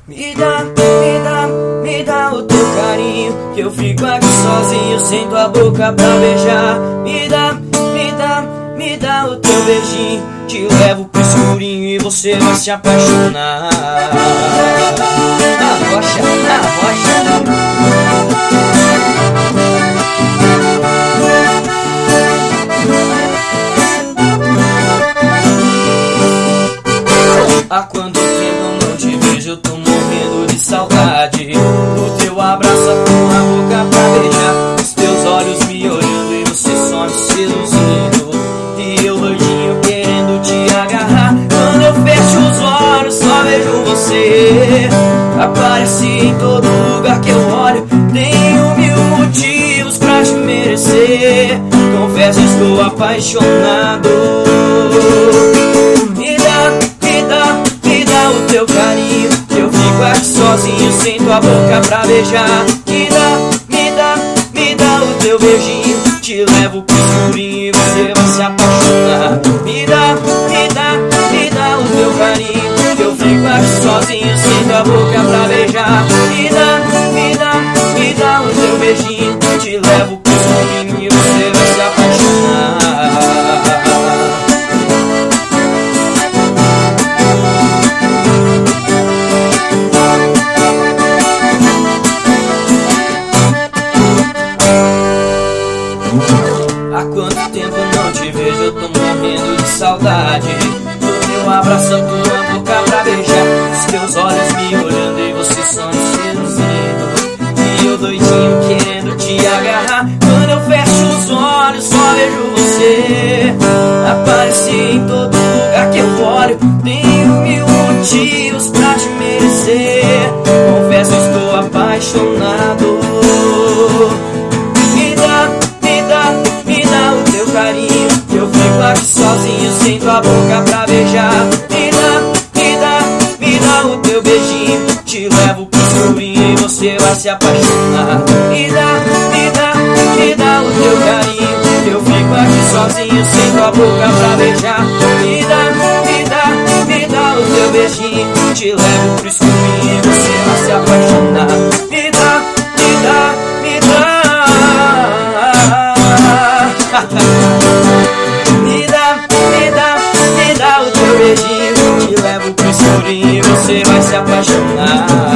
Me dá o teu carinho, que eu fico aqui sozinho sem tua boca pra beijar. Me dá o teu beijinho, te levo pro escurinho e você vai se apaixonar. Na rocha, na rocha. Há quanto tempo não te vejo, eu tô morrendo de saudade do teu abraço, a tua boca pra beijar, os teus olhos me olhando e você só me seduzindo, e eu doidinho querendo te agarrar. Quando eu fecho os olhos só vejo você, aparece em todo lugar que eu olho. Tenho mil motivos pra te merecer, confesso estou apaixonado. O teu carinho, que eu fico aqui sozinho sem tua boca pra beijar. Me dá o teu beijinho, te levo pro escurinho e você vai se apaixonar. Me dá o teu carinho, que eu fico aqui sozinho sem tua boca pra beijar. Me dá o teu beijinho, te levo pro escurinho e você vai se apaixonar. Há quanto tempo não te vejo, eu tô morrendo de saudade do teu abraço, a tua boca pra beijar, os teus olhos me olhando e você só me seduzindo, e eu doidinho querendo te agarrar. Quando eu fecho os olhos só vejo você, aparece em todo lugar que eu olho. Tenho mil motivos pra te merecer, confesso estou apaixonado. Carinho, que eu fico aqui sozinho sem tua boca pra beijar. Me dá o teu beijinho, te levo pro escurinho e você vai se apaixonar. Me dá o teu carinho, que eu fico aqui sozinho sem tua boca pra beijar. Me dá o teu beijinho, te levo pro escurinho e você vai se apaixonar. Me dá Me dá o teu beijinho, te levo pro escurinho e você vai se apaixonar.